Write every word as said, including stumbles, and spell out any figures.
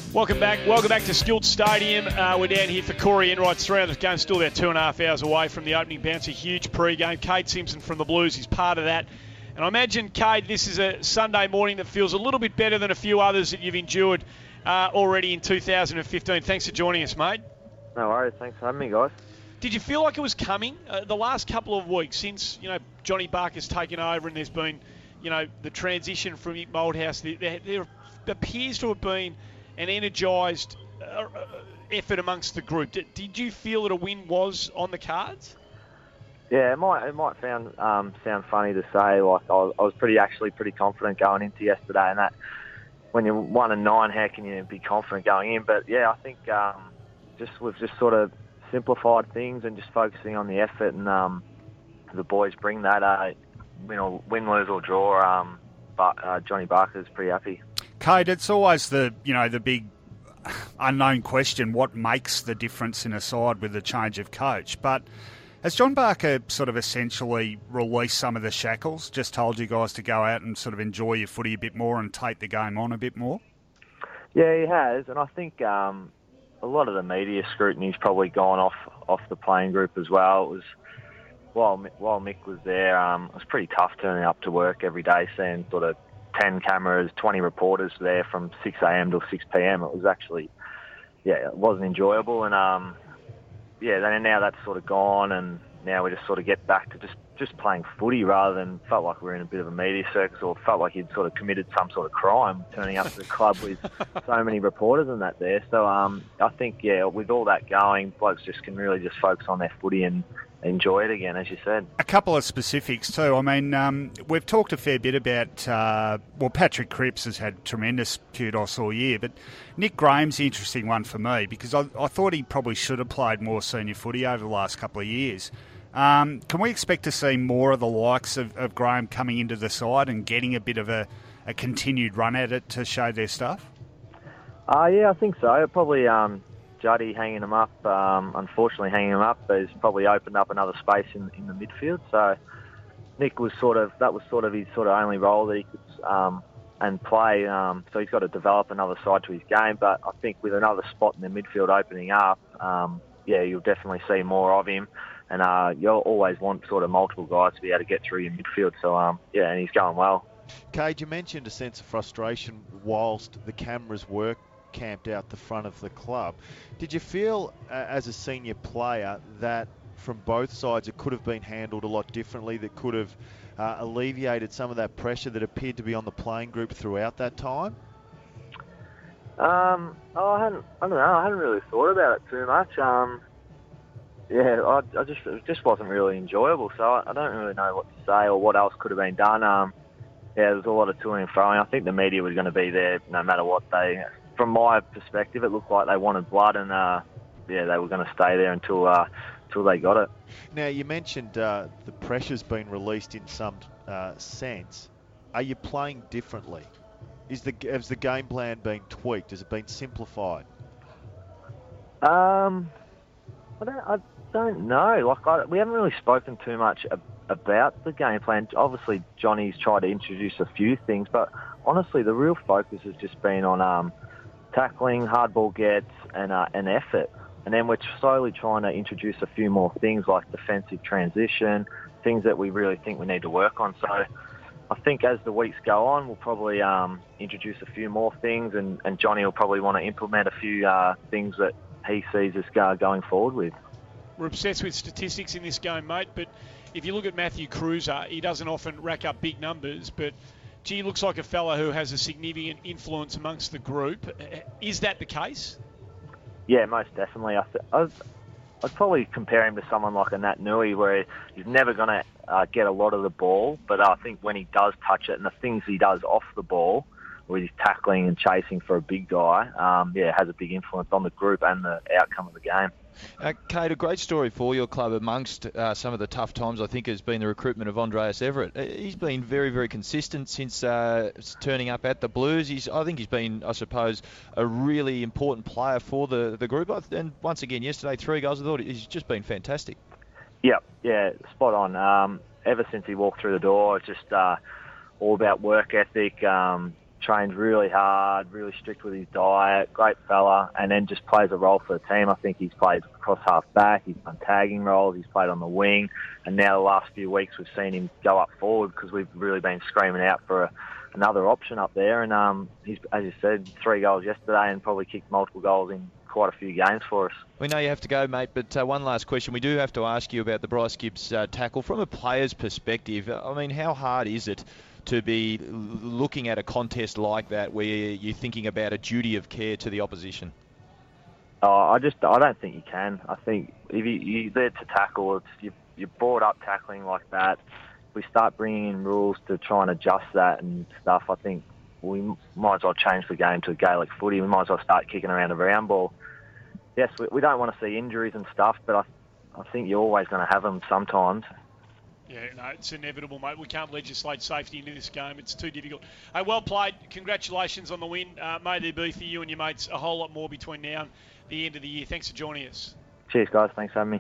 Welcome back. Welcome back to Skilled Stadium. Uh, we're down here for Corey Enright's three hundredth game. Still about two and a half hours away from the opening bounce. A huge pre-game. Cade Simpson from the Blues is part of that. And I imagine, Cade, this is a Sunday morning that feels a little bit better than a few others that you've endured uh, already in two thousand fifteen. Thanks for joining us, mate. No worries. Thanks for having me, guys. Did you feel like it was coming uh, the last couple of weeks since, you know, Johnny Barker's taken over and there's been, you know, the transition from Mick Moldhouse? There, there appears to have been an energised uh, effort amongst the group. Did, did you feel that a win was on the cards? Yeah, it might it might sound um, sound funny to say. Like I was, I was pretty actually pretty confident going into yesterday, and that when you're one and nine, how can you be confident going in? But yeah, I think um, just we've just sort of simplified things and just focusing on the effort, and um, the boys bring that. Uh, win or win, lose or draw. Um, but uh, Johnny Barker's pretty happy. Cade, it's always the you know the big unknown question: what makes the difference in a side with the change of coach? But has John Barker sort of essentially released some of the shackles? Just told you guys to go out and sort of enjoy your footy a bit more and take the game on a bit more? Yeah, he has, and I think um, a lot of the media scrutiny's probably gone off off the playing group as well. It was while while Mick was there, um, it was pretty tough turning up to work every day, seeing sort of ten cameras, twenty reporters there from six a.m. till six p.m. It was actually, yeah, it wasn't enjoyable. And, um, yeah, then now that's sort of gone, and now we just sort of get back to just, just playing footy rather than felt like we were in a bit of a media circus or felt like you'd sort of committed some sort of crime turning up to the club with so many reporters and that there. So um, I think, yeah, with all that going, blokes just can really just focus on their footy and enjoy it again, as you said. A couple of specifics too. I mean, um, we've talked a fair bit about, uh, well, Patrick Cripps has had tremendous kudos all year, but Nick Graham's the interesting one for me because I, I thought he probably should have played more senior footy over the last couple of years. Um, can we expect to see more of the likes of, of Graham coming into the side and getting a bit of a, a continued run at it to show their stuff? Uh, yeah, I think so. Probably um, Juddy hanging him up, um, unfortunately hanging him up, has probably opened up another space in, in the midfield. So Nick was sort of, that was sort of his sort of only role that he could um, and play. Um, so he's got to develop another side to his game. But I think with another spot in the midfield opening up, um, yeah, you'll definitely see more of him. And uh, you'll always want sort of multiple guys to be able to get through your midfield. So, um, yeah, and he's going well. Cade, you mentioned a sense of frustration whilst the cameras were camped out the front of the club. Did you feel, uh, as a senior player, that from both sides it could have been handled a lot differently, that could have uh, alleviated some of that pressure that appeared to be on the playing group throughout that time? Um, oh, I hadn't, I don't know, I hadn't really thought about it too much. Um, yeah, I, I just, it just wasn't really enjoyable, so I, I don't really know what to say or what else could have been done. Um, yeah, there's a lot of toing and throwing. I think the media was going to be there no matter what they... From my perspective, it looked like they wanted blood, and uh, yeah, they were going to stay there until uh, until they got it. Now, you mentioned uh, the pressure's been released in some uh, sense. Are you playing differently? Is the has the game plan been tweaked? Has it been simplified? Um, I don't, I don't know. Like, I, we haven't really spoken too much ab- about the game plan. Obviously, Johnny's tried to introduce a few things, but honestly, the real focus has just been on um. tackling, hardball gets, and uh, and effort. And then we're slowly trying to introduce a few more things like defensive transition, things that we really think we need to work on. So I think as the weeks go on, we'll probably um, introduce a few more things, and, and Johnny will probably want to implement a few uh, things that he sees us uh, going forward with. We're obsessed with statistics in this game, mate, but if you look at Matthew Cruiser, he doesn't often rack up big numbers, but gee, looks like a fella who has a significant influence amongst the group. Is that the case? Yeah, most definitely. I th- I'd, I'd probably compare him to someone like a Nat Nui, where he's never going to uh, get a lot of the ball, but I think when he does touch it and the things he does off the ball, where he's tackling and chasing for a big guy, um, yeah, has a big influence on the group and the outcome of the game. Uh, Cade, a great story for your club amongst uh, some of the tough times, I think, has been the recruitment of Andreas Everett. Uh, he's been very, very consistent since uh, turning up at the Blues. He's, I think he's been, I suppose, a really important player for the, the group. And once again, yesterday, three goals. I thought he's just been fantastic. Yeah, yeah, spot on. Um, ever since he walked through the door, it's just uh, all about work ethic, um, trains really hard, really strict with his diet, great fella, and then just plays a role for the team. I think he's played across half back, he's done tagging roles, he's played on the wing, and now the last few weeks we've seen him go up forward because we've really been screaming out for a, another option up there. And um, he's, as you said, three goals yesterday and probably kicked multiple goals in quite a few games for us. We know you have to go, mate, but uh, one last question. We do have to ask you about the Bryce Gibbs uh, tackle. From a player's perspective, I mean, how hard is it to be looking at a contest like that where you're thinking about a duty of care to the opposition? Oh, I just, I don't think you can. I think if you, you're there to tackle, it's, you, you're brought up tackling like that. If we start bringing in rules to try and adjust that and stuff, I think we might as well change the game to Gaelic footy. We might as well start kicking around a round ball. Yes, we, we don't want to see injuries and stuff, but I, I think you're always going to have them sometimes. Yeah, no, it's inevitable, mate. We can't legislate safety into this game. It's too difficult. Hey, well played. Congratulations on the win. Uh, may there be for you and your mates a whole lot more between now and the end of the year. Thanks for joining us. Cheers, guys. Thanks for having me.